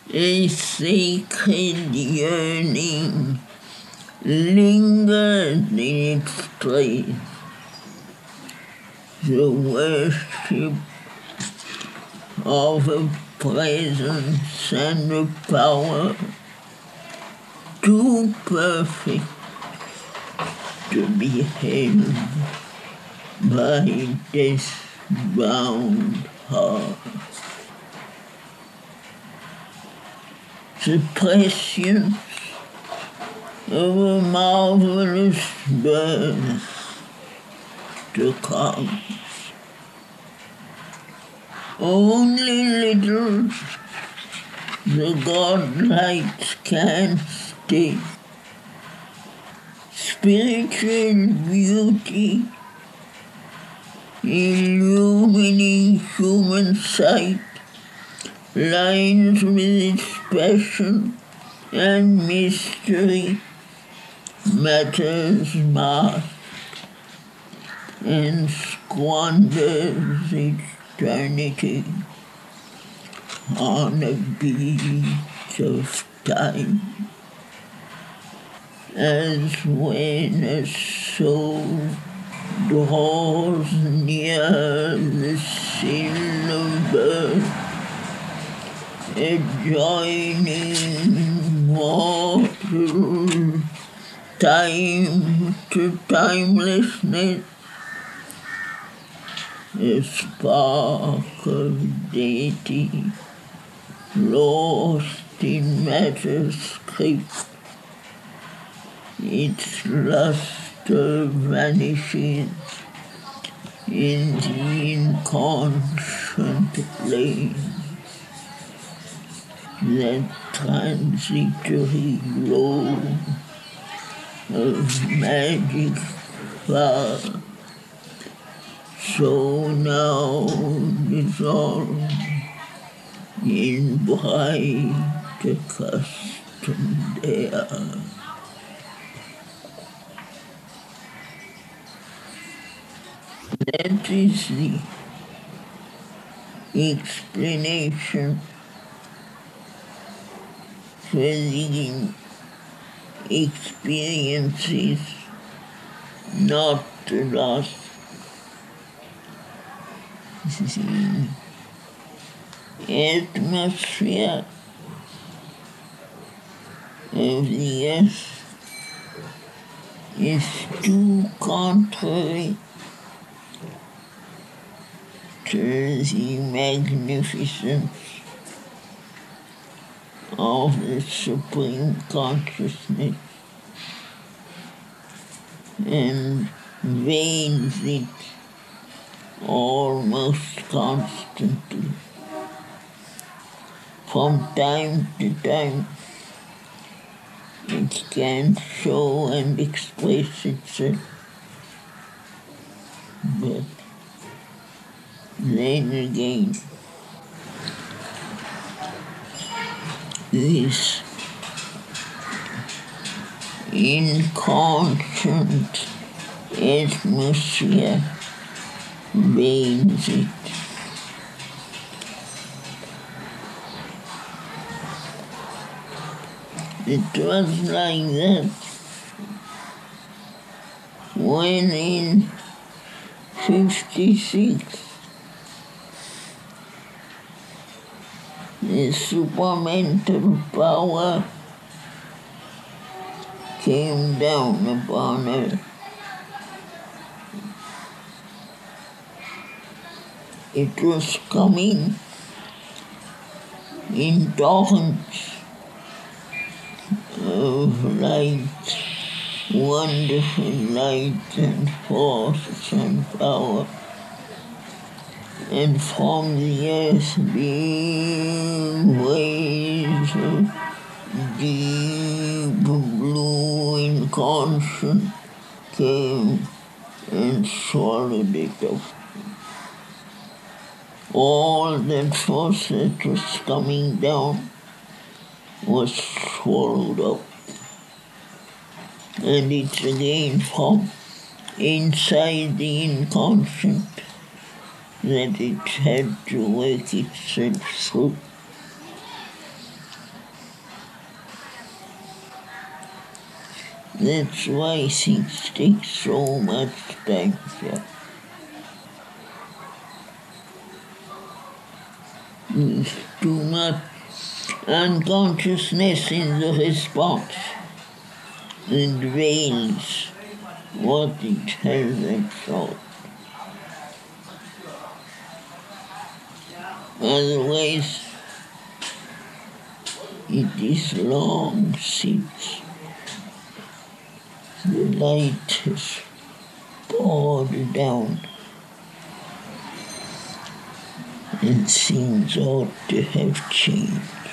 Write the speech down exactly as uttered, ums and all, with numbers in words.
A sacred yearning lingered in its place. The worship of a presence and a power too perfect to be held by death-bound heart. The prescience of a marvelous birth to come. Only little the godlights can stay. Spiritual beauty illumining human sight lines with its passion and mystery, matters masked and squanders eternity on a beach of time. As when a soul draws near the sin of birth, adjoining mortal time to timelessness, a spark of deity lost in matter's script, its luster vanishes in the inconscient plane. That transitory glow of magic far, so now dissolved in bright accustomed air. That is the explanation for the experiences not lost. The atmosphere of the earth is too contrary to the magnificence of the Supreme Consciousness and veils it almost constantly. From time to time, it can show and express itself, but then again, this inconscient atmosphere veils it. It was like that when in fifty-six the supramental power came down upon earth. It was coming in torrents of light, wonderful light and force and power, and from the earth being waves of deep blue inconscient came and swallowed it up. All that force that was coming down was swallowed up. And it's again from inside the inconscient that it had to work itself through. That's why things take so much time here. There's too much unconsciousness in the response and veils what it has absorbed. Otherwise, it is long since the light has poured down and things ought to have changed.